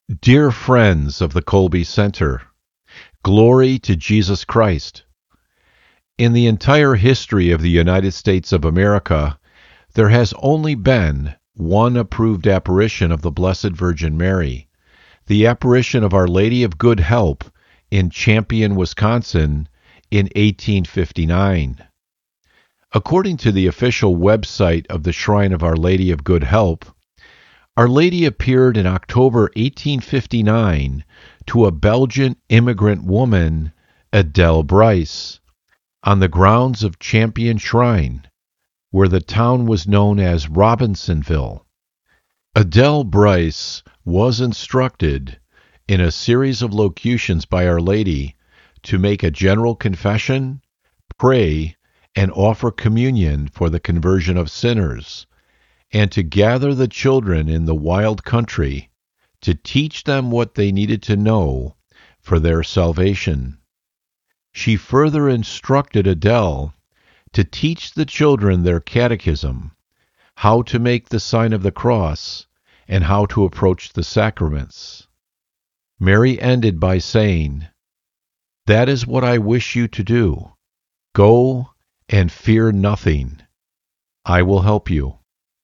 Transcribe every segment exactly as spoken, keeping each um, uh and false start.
Dear friends of the Colby Center, glory to Jesus Christ. In the entire history of the United States of America, there has only been one approved apparition of the Blessed Virgin Mary, the apparition of Our Lady of Good Help in Champion, Wisconsin in eighteen fifty-nine. According to the official website of the Shrine of Our Lady of Good Help, Our Lady appeared in October eighteen fifty-nine to a Belgian immigrant woman, Adele Bryce, on the grounds of Champion Shrine, where the town was known as Robinsonville. Adele Bryce was instructed in a series of locutions by Our Lady to make a general confession, pray, and offer communion for the conversion of sinners, and to gather the children in the wild country to teach them what they needed to know for their salvation. She further instructed Adele to teach the children their catechism, how to make the sign of the cross, and how to approach the sacraments. Mary ended by saying, "That is what I wish you to do. Go and fear nothing. I will help you."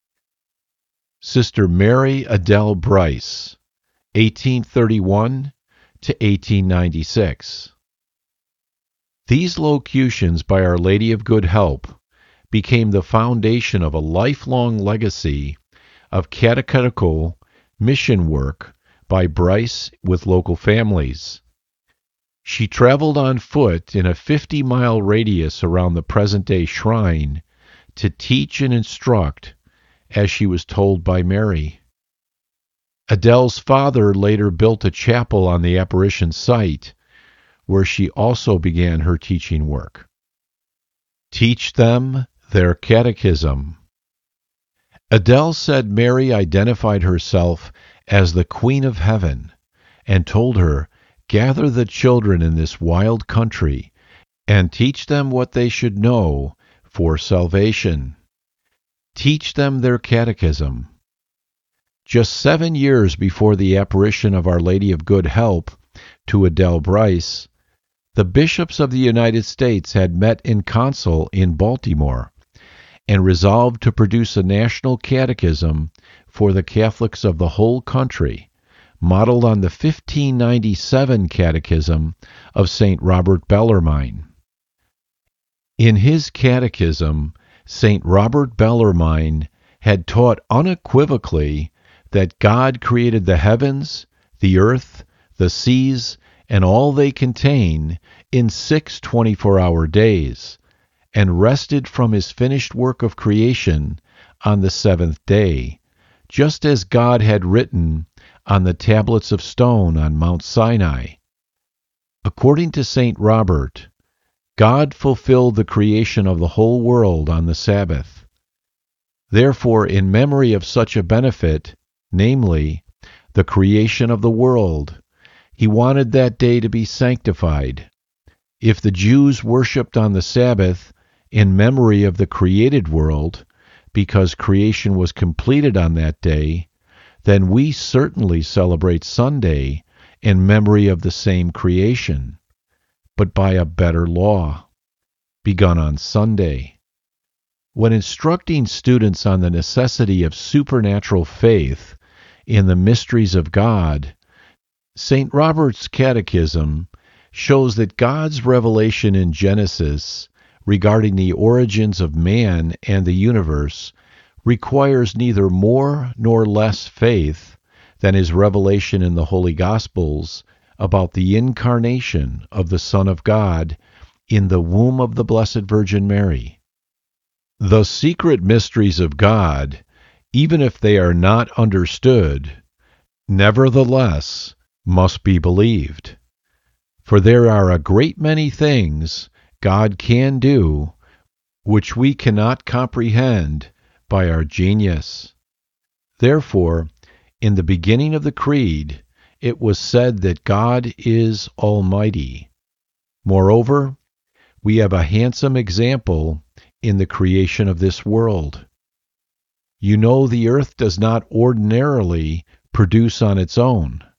Sister Mary Adele Bryce, eighteen thirty-one to eighteen ninety-six. These locutions by Our Lady of Good Help became the foundation of a lifelong legacy of catechetical mission work by Bryce with local families. She traveled on foot in a fifty-mile radius around the present-day shrine to teach and instruct as she was told by Mary. Adele's father later built a chapel on the apparition site, where she also began her teaching work. Teach them their catechism. Adele said Mary identified herself as the Queen of Heaven and told her, "Gather the children in this wild country and teach them what they should know for salvation. Teach them their catechism." Just seven years before the apparition of Our Lady of Good Help to Adele Bryce, the bishops of the United States had met in council in Baltimore and resolved to produce a national catechism for the Catholics of the whole country, modeled on the fifteen ninety-seven catechism of Saint Robert Bellarmine. In his catechism, Saint Robert Bellarmine had taught unequivocally that God created the heavens, the earth, the seas, and all they contain in six twenty-four-hour days, and rested from his finished work of creation on the seventh day, just as God had written on the tablets of stone on Mount Sinai. According to Saint Robert, God fulfilled the creation of the whole world on the Sabbath. Therefore, in memory of such a benefit, namely, the creation of the world, he wanted that day to be sanctified. If the Jews worshipped on the Sabbath in memory of the created world, because creation was completed on that day, then we certainly celebrate Sunday in memory of the same creation, but by a better law, begun on Sunday. When instructing students on the necessity of supernatural faith in the mysteries of God, Saint Robert's Catechism shows that God's revelation in Genesis regarding the origins of man and the universe requires neither more nor less faith than his revelation in the Holy Gospels about the incarnation of the Son of God in the womb of the Blessed Virgin Mary. The secret mysteries of God, even if they are not understood, nevertheless must be believed. For there are a great many things God can do which we cannot comprehend by our genius. Therefore, in the beginning of the Creed, it was said that God is Almighty. Moreover, we have a handsome example in the creation of this world. You know the earth does not ordinarily produce on its own.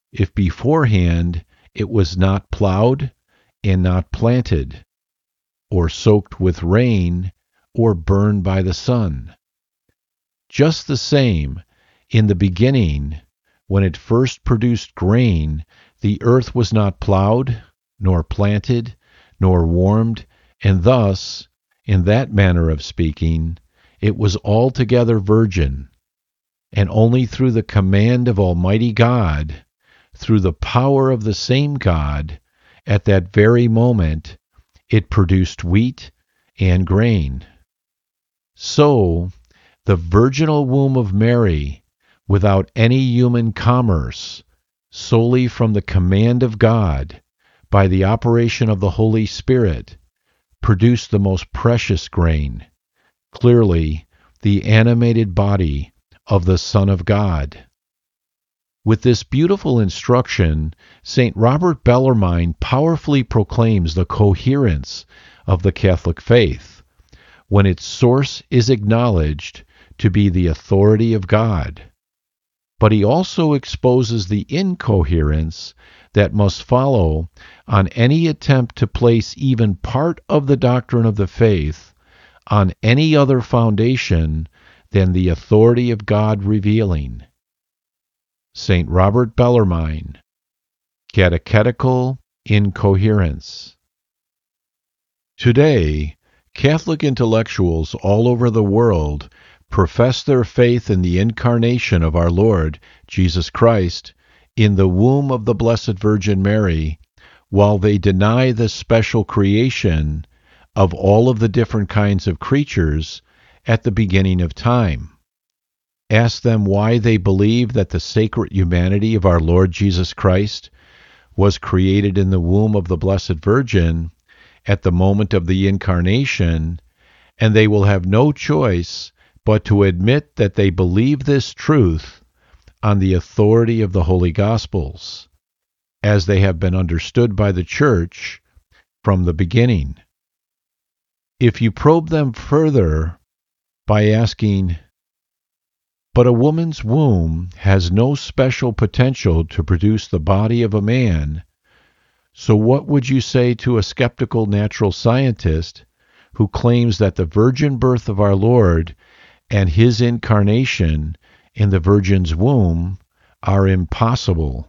if beforehand it was not plowed and not planted, or soaked with rain, or burned by the sun. Just the same, in the beginning, when it first produced grain, the earth was not plowed, nor planted, nor warmed, and thus, in that manner of speaking, it was altogether virgin, and only through the command of Almighty God, through the power of the same God, at that very moment, it produced wheat and grain. So, the virginal womb of Mary, without any human commerce, solely from the command of God, by the operation of the Holy Spirit, produced the most precious grain, clearly the animated body of the Son of God. With this beautiful instruction, Saint Robert Bellarmine powerfully proclaims the coherence of the Catholic faith, when its source is acknowledged to be the authority of God. But he also exposes the incoherence that must follow on any attempt to place even part of the doctrine of the faith on any other foundation than the authority of God revealing. Saint Robert Bellarmine, Catechetical Incoherence. Today, Catholic intellectuals all over the world profess their faith in the incarnation of our Lord Jesus Christ in the womb of the Blessed Virgin Mary, while they deny the special creation of all of the different kinds of creatures at the beginning of time. Ask them why they believe that the sacred humanity of our Lord Jesus Christ was created in the womb of the Blessed Virgin at the moment of the Incarnation, and they will have no choice but to admit that they believe this truth on the authority of the Holy Gospels, as they have been understood by the Church from the beginning. If you probe them further by asking, "But a woman's womb has no special potential to produce the body of a man," so what would you say to a skeptical natural scientist who claims that the virgin birth of our Lord and his incarnation in the Virgin's womb are impossible?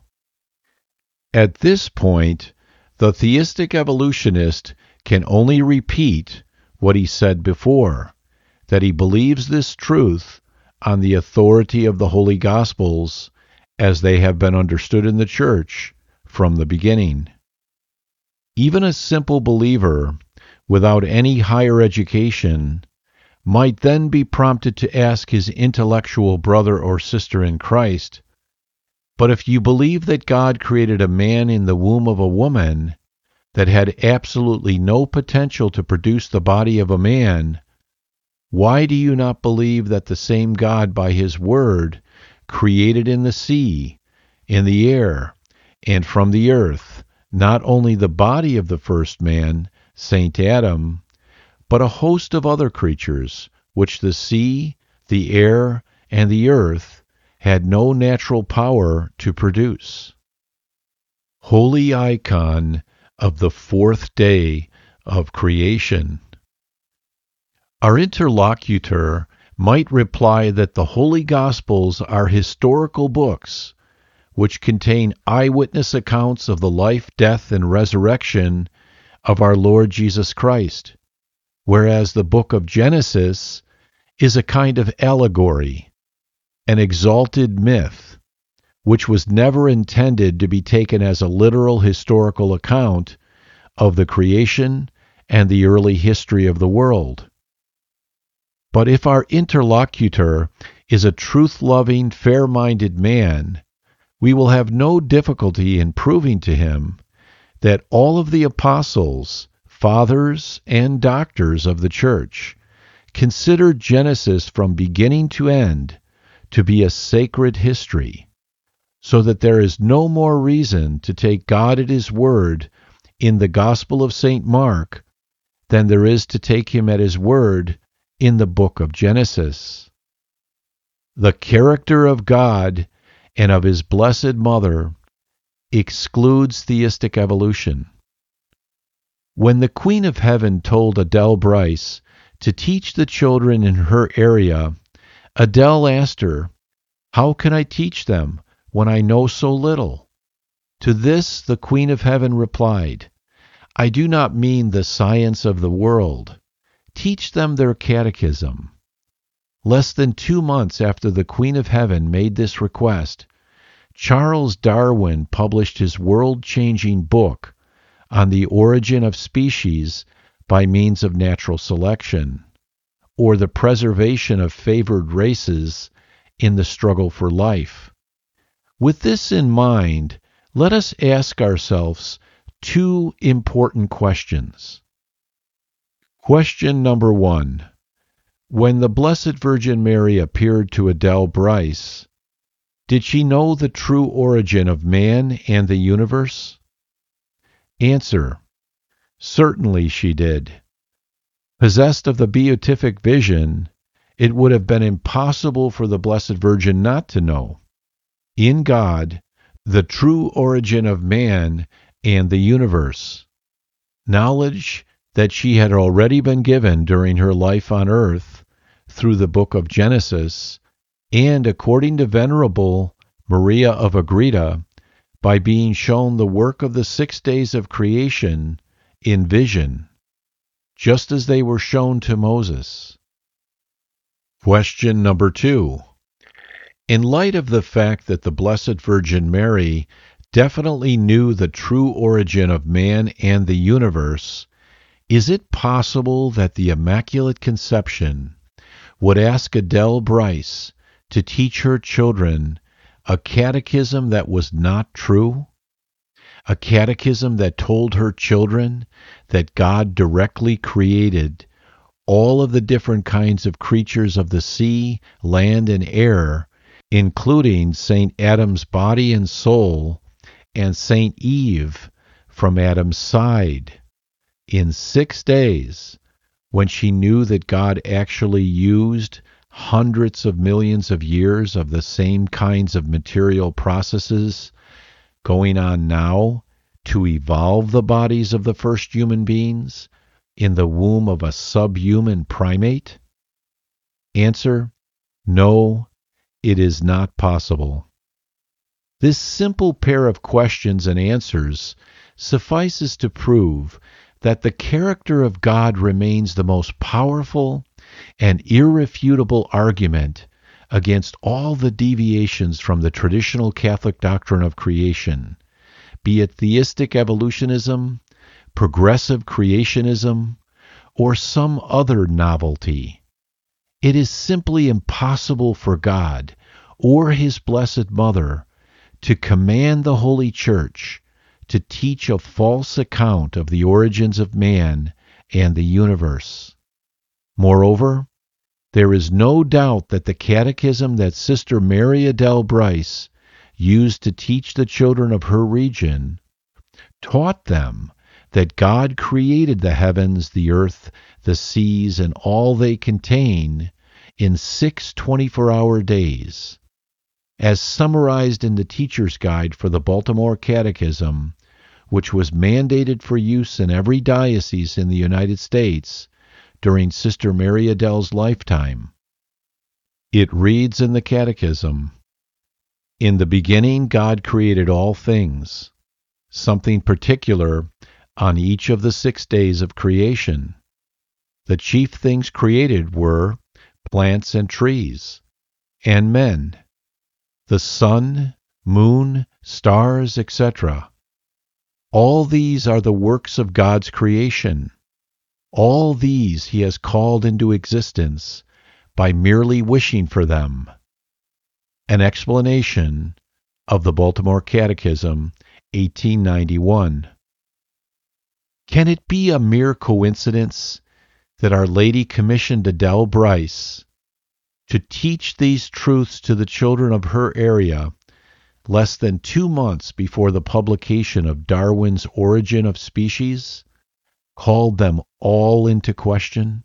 At this point, the theistic evolutionist can only repeat what he said before, that he believes this truth on the authority of the Holy Gospels as they have been understood in the Church from the beginning. Even a simple believer, without any higher education, might then be prompted to ask his intellectual brother or sister in Christ, "But if you believe that God created a man in the womb of a woman that had absolutely no potential to produce the body of a man, why do you not believe that the same God by his word created in the sea, in the air, and from the earth not only the body of the first man, Saint Adam, but a host of other creatures which the sea, the air, and the earth had no natural power to produce?" Holy icon of the fourth day of creation. Our interlocutor might reply that the Holy Gospels are historical books which contain eyewitness accounts of the life, death, and resurrection of our Lord Jesus Christ, whereas the book of Genesis is a kind of allegory, an exalted myth, which was never intended to be taken as a literal historical account of the creation and the early history of the world. But if our interlocutor is a truth-loving, fair-minded man, we will have no difficulty in proving to him that all of the apostles, fathers, and doctors of the Church considered Genesis from beginning to end to be a sacred history, so that there is no more reason to take God at his word in the Gospel of Saint Mark than there is to take him at his word in the book of Genesis. The character of God and of his blessed Mother excludes theistic evolution. When the Queen of Heaven told Adele Bryce to teach the children in her area, Adele asked her, "How can I teach them when I know so little?" To this the Queen of Heaven replied, "I do not mean the science of the world. Teach them their catechism." Less than two months after the Queen of Heaven made this request, Charles Darwin published his world-changing book on the origin of species by means of natural selection, or the preservation of favored races in the struggle for life. With this in mind, let us ask ourselves two important questions. Question number one. When the Blessed Virgin Mary appeared to Adele Bryce, did she know the true origin of man and the universe? Answer: certainly she did. Possessed of the beatific vision, it would have been impossible for the Blessed Virgin not to know, in God, the true origin of man and the universe. Knowledge that she had already been given during her life on earth through the book of Genesis, and according to Venerable Maria of Agreda, by being shown the work of the six days of creation in vision, just as they were shown to Moses. Question number two. In light of the fact that the Blessed Virgin Mary definitely knew the true origin of man and the universe, is it possible that the Immaculate Conception would ask Adele Bryce to teach her children a catechism that was not true? A catechism that told her children that God directly created all of the different kinds of creatures of the sea, land, and air, including Saint Adam's body and soul, and Saint Eve from Adam's side, in six days, when she knew that God actually used hundreds of millions of years of the same kinds of material processes going on now to evolve the bodies of the first human beings in the womb of a subhuman primate? Answer: no, it is not possible. This simple pair of questions and answers suffices to prove that the character of God remains the most powerful and irrefutable argument against all the deviations from the traditional Catholic doctrine of creation, be it theistic evolutionism, progressive creationism, or some other novelty. It is simply impossible for God or His Blessed Mother to command the Holy Church to teach a false account of the origins of man and the universe. Moreover, there is no doubt that the catechism that Sister Mary Adele Bryce used to teach the children of her region taught them that God created the heavens, the earth, the seas, and all they contain in six twenty-four hour days. As summarized in the Teacher's Guide for the Baltimore Catechism, which was mandated for use in every diocese in the United States during Sister Mary Adele's lifetime. It reads in the Catechism, "In the beginning God created all things," something particular on each of the six days of creation. The chief things created were plants and trees, and men, the sun, moon, stars, et cetera. All these are the works of God's creation. All these He has called into existence by merely wishing for them. An explanation of the Baltimore Catechism, eighteen ninety-one. Can it be a mere coincidence that Our Lady commissioned Adele Bryce to teach these truths to the children of her area less than two months before the publication of Darwin's Origin of Species, called them all into question?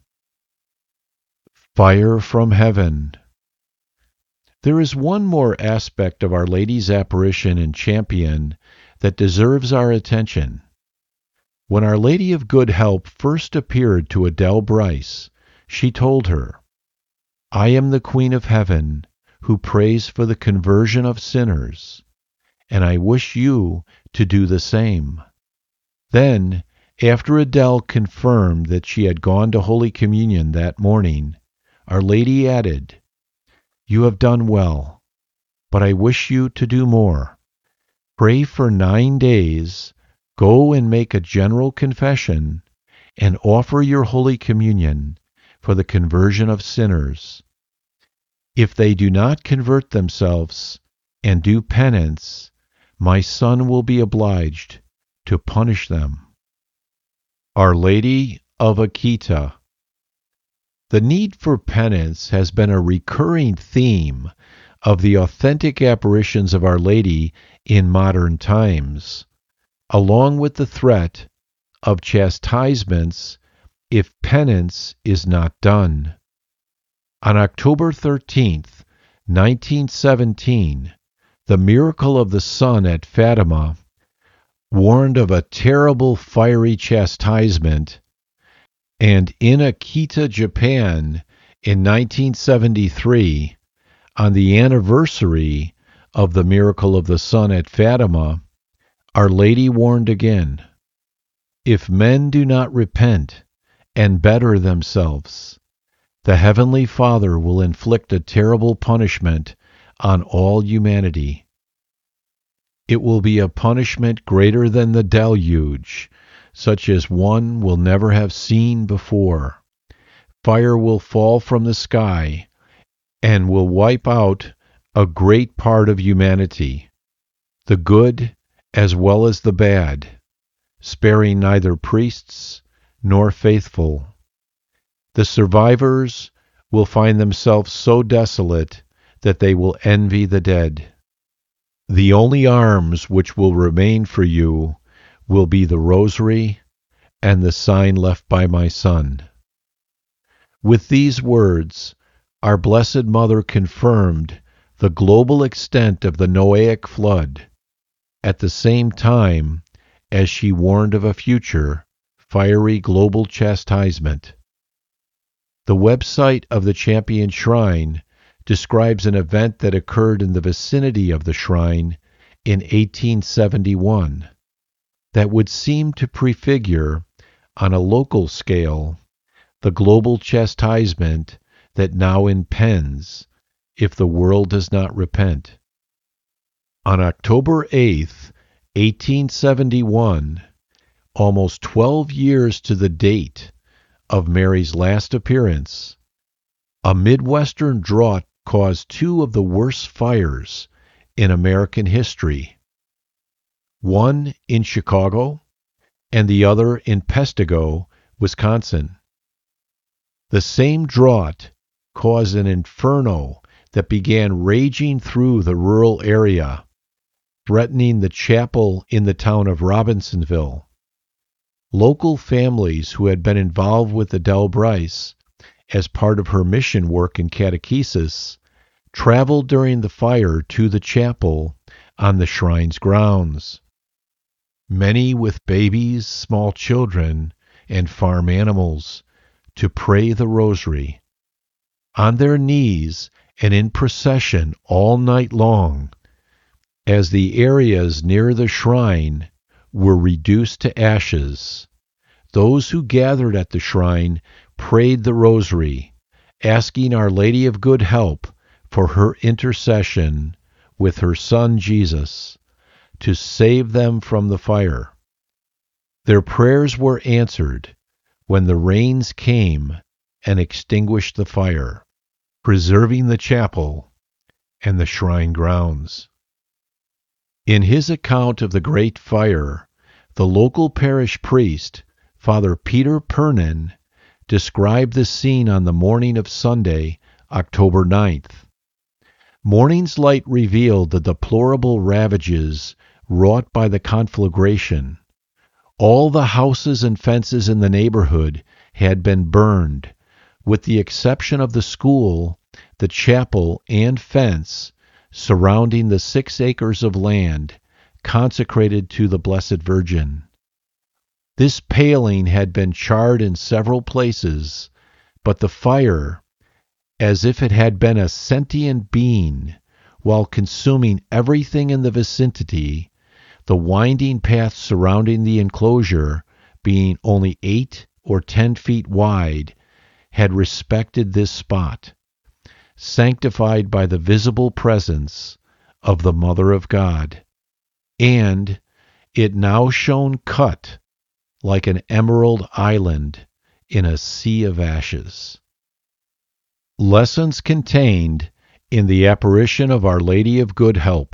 Fire from heaven. There is one more aspect of Our Lady's apparition in Champion that deserves our attention. When Our Lady of Good Help first appeared to Adele Bryce, she told her, "I am the Queen of Heaven who prays for the conversion of sinners, and I wish you to do the same." Then, after Adele confirmed that she had gone to Holy Communion that morning, Our Lady added, "You have done well, but I wish you to do more. Pray for nine days, go and make a general confession, and offer your Holy Communion for the conversion of sinners. If they do not convert themselves and do penance, my Son will be obliged to punish them." Our Lady of Akita. The need for penance has been a recurring theme of the authentic apparitions of Our Lady in modern times, along with the threat of chastisements if penance is not done. On October thirteenth, nineteen seventeen, the miracle of the sun at Fatima warned of a terrible fiery chastisement, and in Akita, Japan, in nineteen seventy-three, on the anniversary of the miracle of the sun at Fatima, Our Lady warned again, "If men do not repent and better themselves, the Heavenly Father will inflict a terrible punishment on all humanity. It will be a punishment greater than the deluge, such as one will never have seen before. Fire will fall from the sky and will wipe out a great part of humanity, the good as well as the bad, sparing neither priests nor faithful. The survivors will find themselves so desolate that they will envy the dead. The only arms which will remain for you will be the rosary and the sign left by my Son." With these words, our Blessed Mother confirmed the global extent of the Noahic flood, at the same time as she warned of a future fiery global chastisement. The website of the Champion Shrine describes an event that occurred in the vicinity of the shrine in eighteen seventy-one that would seem to prefigure, on a local scale, the global chastisement that now impends if the world does not repent. On October eighth, eighteen seventy-one, almost twelve years to the date of Mary's last appearance, a Midwestern drought caused two of the worst fires in American history, one in Chicago and the other in Peshtigo, Wisconsin. The same drought caused an inferno that began raging through the rural area, threatening the chapel in the town of Robinsonville. Local families who had been involved with Adele Bryce as part of her mission work in catechesis traveled during the fire to the chapel on the shrine's grounds. Many with babies, small children, and farm animals, to pray the rosary. On their knees and in procession all night long, as the areas near the shrine were reduced to ashes, those who gathered at the shrine prayed the rosary, asking Our Lady of Good Help for her intercession with her Son Jesus to save them from the fire. Their prayers were answered when the rains came and extinguished the fire, preserving the chapel and the shrine grounds. In his account of the great fire, the local parish priest, Father Peter Pernin, described the scene on the morning of Sunday, October ninth. Morning's light revealed the deplorable ravages wrought by the conflagration. All the houses and fences in the neighborhood had been burned, with the exception of the school, the chapel, and fence surrounding the six acres of land consecrated to the Blessed Virgin. This paling had been charred in several places, but the fire, as if it had been a sentient being, while consuming everything in the vicinity, the winding path surrounding the enclosure being only eight or ten feet wide, had respected this spot, sanctified by the visible presence of the Mother of God, and it now shone cut like an emerald island in a sea of ashes. Lessons contained in the apparition of Our Lady of Good Help.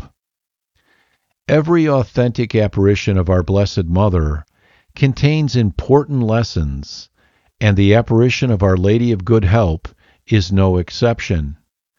Every authentic apparition of our Blessed Mother contains important lessons, and the apparition of Our Lady of Good Help is no exception.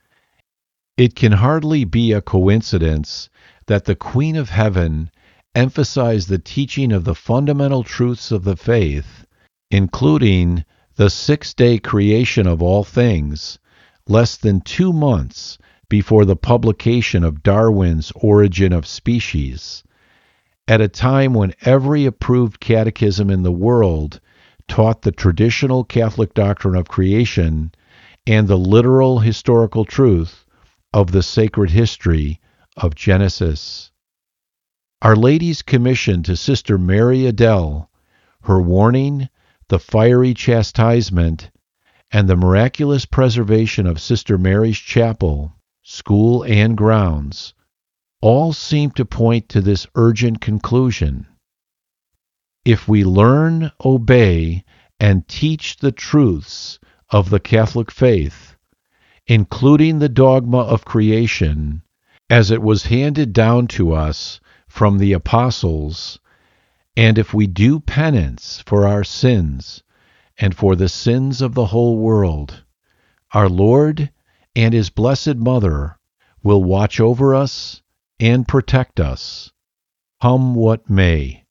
It can hardly be a coincidence that the Queen of Heaven emphasized the teaching of the fundamental truths of the faith, including the six-day creation of all things, less than two months before the publication of Darwin's Origin of Species, at a time when every approved catechism in the world taught the traditional Catholic doctrine of creation and the literal historical truth of the sacred history of Genesis. Our Lady's commission to Sister Mary Adele, her warning, the fiery chastisement, and the miraculous preservation of Sister Mary's chapel, school, and grounds, all seem to point to this urgent conclusion. If we learn, obey, and teach the truths of the Catholic faith, including the dogma of creation, as it was handed down to us from the apostles, and if we do penance for our sins and for the sins of the whole world, our Lord and His Blessed Mother will watch over us and protect us, come what may.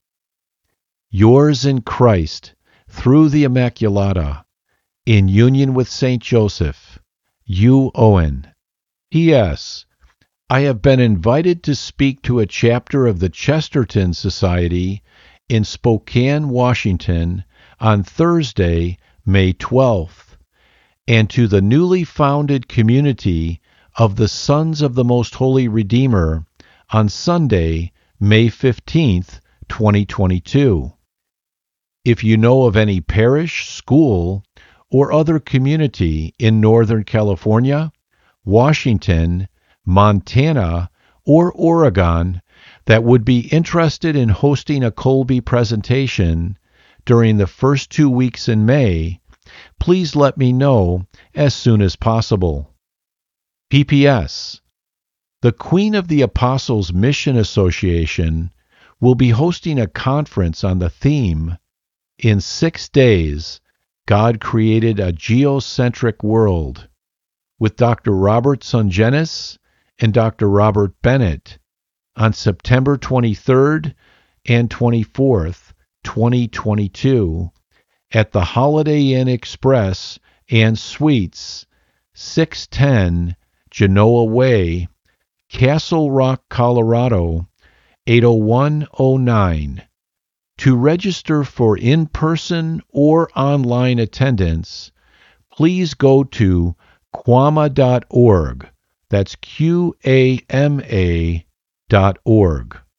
Yours in Christ, through the Immaculata, in union with Saint Joseph, Hugh Owen. P S. I have been invited to speak to a chapter of the Chesterton Society in Spokane, Washington, on Thursday, May twelfth, and to the newly founded community of the Sons of the Most Holy Redeemer on Sunday, May fifteenth, twenty twenty-two. If you know of any parish, school, or other community in Northern California, Washington, Montana, or Oregon that would be interested in hosting a Kolbe presentation during the first two weeks in May, please let me know as soon as possible. P P S. The Queen of the Apostles Mission Association will be hosting a conference on the theme, In Six Days, God Created a Geocentric World, with Doctor Robert Sungenis and Doctor Robert Bennett on September twenty-third and twenty-fourth, twenty twenty-two, at the Holiday Inn Express and Suites, six ten Genoa Way, Castle Rock, Colorado, eight oh one oh nine. To register for in-person or online attendance, please go to quama dot org. That's Q A M A dot org.